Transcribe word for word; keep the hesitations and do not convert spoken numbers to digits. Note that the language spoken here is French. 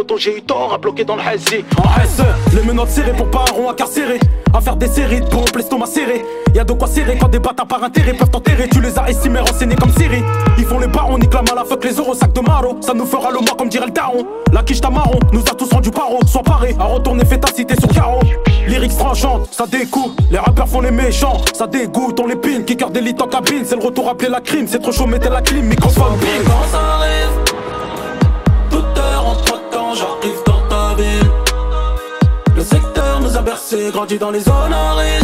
poto, j'ai eu tort à bloquer dans le Hezzy. En S, les menottes serrées pour pas un rond incarcéré. À faire des séries de pompes, l'estomac serré. Y'a de quoi serrer quand des bâtards par intérêt peuvent t'enterrer. Tu les as estimés, renseignés comme Siri. Ils font les barons, nique la mal à fuck les euros, sac de maro. Ça nous fera le mois comme dirait le daron. La quiche marron nous a tous rendu paro. Sois paré à retourner fait ta cité sur carreau. Lyrics tranchantes, ça découpe. Les rappeurs font les méchants, ça dégoûte. On les pine, kicker d'élite en cabine. C'est le retour appelé la crime, c'est trop chaud, mettez la clim. Microphone bing. Quand ça arrive, toute heure entre temps, j'arrive dans ta ville. Le secteur nous a bercé, grandi dans les zones à risque.